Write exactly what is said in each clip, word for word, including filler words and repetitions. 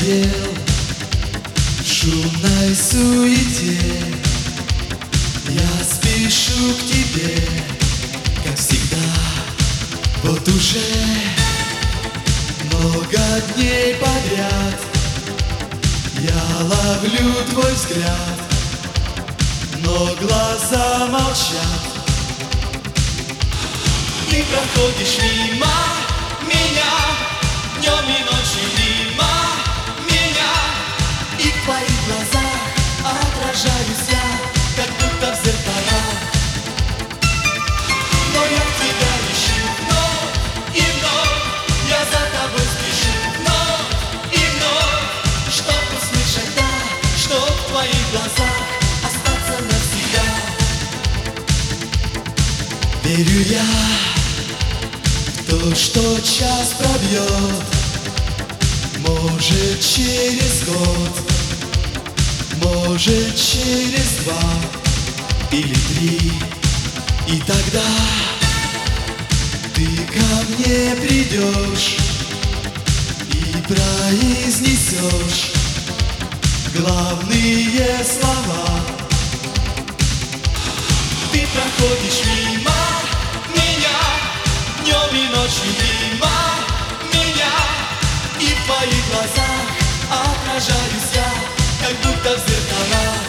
надоел в шумной суете. Я спешу к тебе, как всегда. Вот уже много дней подряд я ловлю твой взгляд, но глаза молчат. Ты проходишь мимо меня, днем и ночью мимо меня, и в твоих глазах отражаюсь я, как будто в зеркалах. Но я тебя ищу вновь и вновь, я за тобой спешу вновь и вновь, чтоб услышать да, чтоб в твоих глазах остаться навсегда. Верю я в то, что час пробьет, может через год, может через два или три, и тогда ты ко мне придешь и произнесешь главные слова. Ты проходишь мимо меня, днем и ночью мимо меня, и в твоих глазах отражаюсь я, как будто в зеркалах.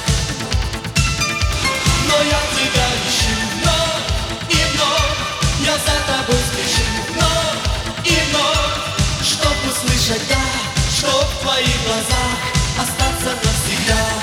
Но я тебя ищу вновь и вновь, я за тобой спешу вновь и вновь, чтоб услышать да, чтоб в твоих глазах остаться навсегда.